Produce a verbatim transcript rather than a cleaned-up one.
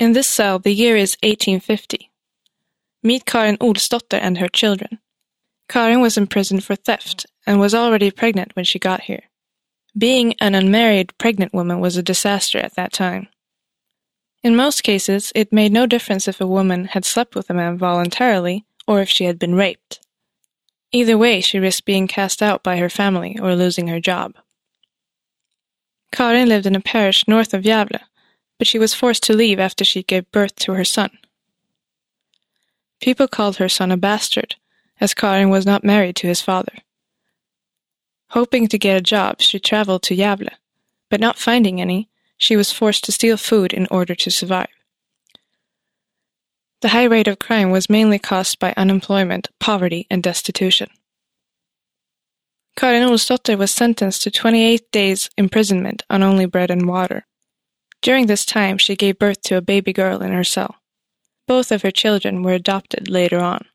In this cell, the year is eighteen fifty. Meet Karin Olsdotter and her children. Karin was imprisoned for theft and was already pregnant when she got here. Being an unmarried pregnant woman was a disaster at that time. In most cases, it made no difference if a woman had slept with a man voluntarily or if she had been raped. Either way, she risked being cast out by her family or losing her job. Karin lived in a parish north of Gävle, but she was forced to leave after she gave birth to her son. People called her son a bastard, as Karin was not married to his father. Hoping to get a job, she traveled to Gävle, but not finding any, she was forced to steal food in order to survive. The high rate of crime was mainly caused by unemployment, poverty, and destitution. Karin Olsdotter was sentenced to twenty-eight days imprisonment on only bread and water. During this time, she gave birth to a baby girl in her cell. Both of her children were adopted later on.